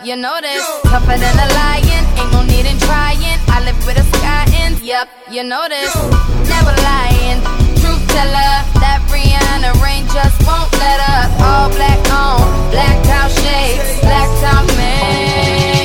you know this. Tougher than a lion, ain't no need in trying. I live with a sky ends, yep, you know this. Never lying, truth teller. That Rihanna rain just won't let up. All black on, blacked out shades, blacked out man.